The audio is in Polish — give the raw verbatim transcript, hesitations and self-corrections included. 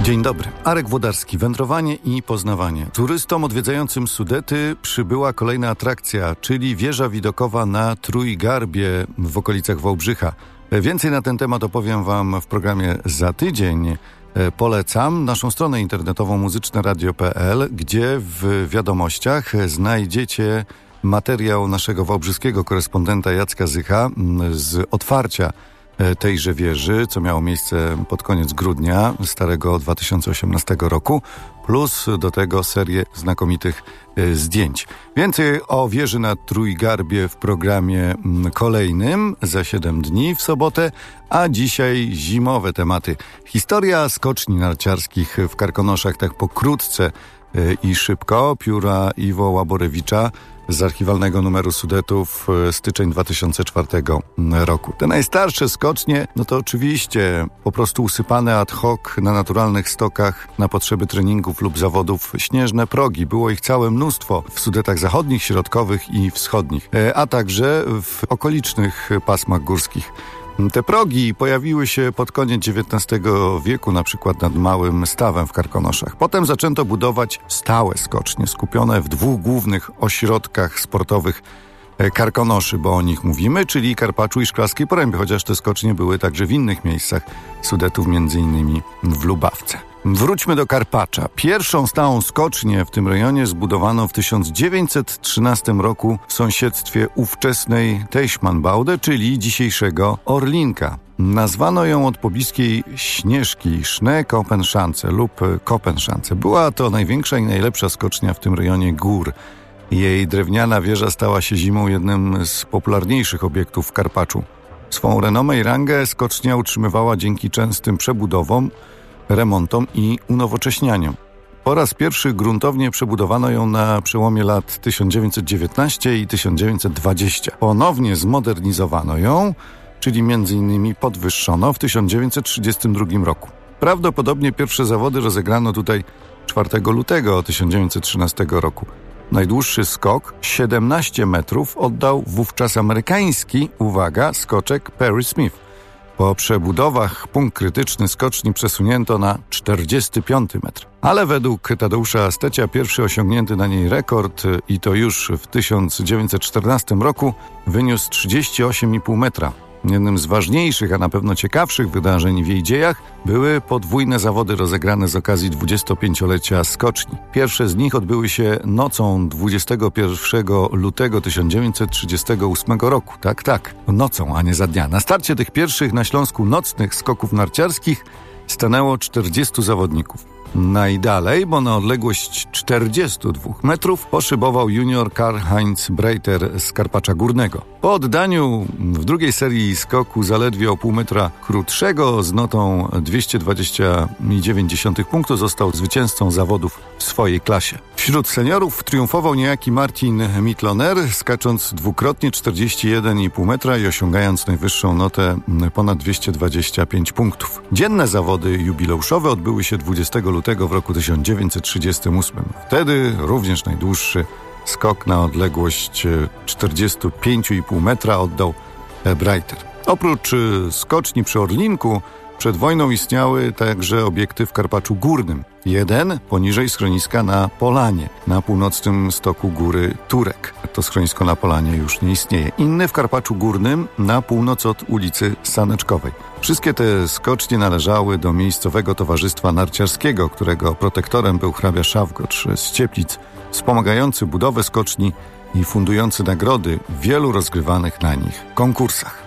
Dzień dobry. Arek Włodarski. Wędrowanie i poznawanie. Turystom odwiedzającym Sudety przybyła kolejna atrakcja, czyli wieża widokowa na Trójgarbie w okolicach Wałbrzycha. Więcej na ten temat opowiem Wam w programie za tydzień. Polecam naszą stronę internetową muzyczne radio kropka pe el, gdzie w wiadomościach znajdziecie materiał naszego wałbrzyskiego korespondenta Jacka Zycha z otwarcia tejże wieży, co miało miejsce pod koniec grudnia starego dwa tysiące osiemnastego roku, plus do tego serię znakomitych zdjęć. Więcej o wieży na Trójgarbie w programie kolejnym za siedem dni w sobotę, a dzisiaj zimowe tematy. Historia skoczni narciarskich w Karkonoszach, tak pokrótce i szybko. Pióra Iwo Łaborewicza z archiwalnego numeru Sudetów, styczeń dwa tysiące czwartego roku. Te najstarsze skocznie, no to oczywiście po prostu usypane ad hoc na naturalnych stokach na potrzeby treningów lub zawodów śnieżne progi. Było ich całe mnóstwo w Sudetach zachodnich, środkowych i wschodnich, a także w okolicznych pasmach górskich. Te progi pojawiły się pod koniec dziewiętnastego wieku, na przykład nad Małym Stawem w Karkonoszach. Potem zaczęto budować stałe skocznie, skupione w dwóch głównych ośrodkach sportowych Karkonoszy, bo o nich mówimy, czyli Karpaczu i Szklarskiej Porębie, chociaż te skocznie były także w innych miejscach Sudetów, między innymi w Lubawce. Wróćmy do Karpacza. Pierwszą stałą skocznię w tym rejonie zbudowano w tysiąc dziewięćset trzynastym roku w sąsiedztwie ówczesnej Teichmannbaude, czyli dzisiejszego Orlinka. Nazwano ją od pobliskiej Śnieżki Schnee-Kopenschanze lub Kopenschanze. Była to największa i najlepsza skocznia w tym rejonie gór. Jej drewniana wieża stała się zimą jednym z popularniejszych obiektów w Karpaczu. Swą renomę i rangę skocznia utrzymywała dzięki częstym przebudowom, remontom i unowocześnianiom. Po raz pierwszy gruntownie przebudowano ją na przełomie lat tysiąc dziewięćset dziewiętnastego i tysiąc dziewięćset dwudziestego. Ponownie zmodernizowano ją, czyli między innymi podwyższono w tysiąc dziewięćset trzydziestym drugim roku. Prawdopodobnie pierwsze zawody rozegrano tutaj czwartego lutego tysiąc dziewięćset trzynastego roku. Najdłuższy skok, siedemnaście metrów, oddał wówczas amerykański, uwaga, skoczek Perry Smith. Po przebudowach punkt krytyczny skoczni przesunięto na czterdziesty piąty metr. Ale według Tadeusza Stecia pierwszy osiągnięty na niej rekord, i to już w tysiąc dziewięćset czternastym roku, wyniósł trzydzieści osiem i pół metra. Jednym z ważniejszych, a na pewno ciekawszych wydarzeń w jej dziejach były podwójne zawody rozegrane z okazji dwudziestopięciolecia skoczni. Pierwsze z nich odbyły się nocą dwudziestego pierwszego lutego tysiąc dziewięćset trzydziestego ósmego roku. Tak, tak, nocą, a nie za dnia. Na starcie tych pierwszych na Śląsku nocnych skoków narciarskich stanęło czterdziestu zawodników. Najdalej, bo na odległość czterdziestu dwóch metrów, poszybował junior Karl-Heinz Breiter z Karpacza Górnego. Po oddaniu w drugiej serii skoku zaledwie o pół metra krótszego z notą dwieście dwadzieścia dziewięć punktów został zwycięzcą zawodów w swojej klasie. Wśród seniorów triumfował niejaki Martin Mitloner, skacząc dwukrotnie czterdzieści jeden i pół metra i osiągając najwyższą notę ponad dwieście dwadzieścia pięć punktów. Dzienne zawody jubileuszowe odbyły się dwudziestego lutego w roku tysiąc dziewięćset trzydziestym ósmym. Wtedy również najdłuższy skok na odległość czterdzieści pięć i pół metra oddał Breiter. Oprócz skoczni przy Orlinku przed wojną istniały także obiekty w Karpaczu Górnym. Jeden poniżej schroniska na Polanie, na północnym stoku góry Turek. To schronisko na Polanie już nie istnieje. Inny w Karpaczu Górnym na północ od ulicy Saneczkowej. Wszystkie te skocznie należały do miejscowego towarzystwa narciarskiego, którego protektorem był hrabia Szawgocz z Cieplic, wspomagający budowę skoczni i fundujący nagrody w wielu rozgrywanych na nich konkursach.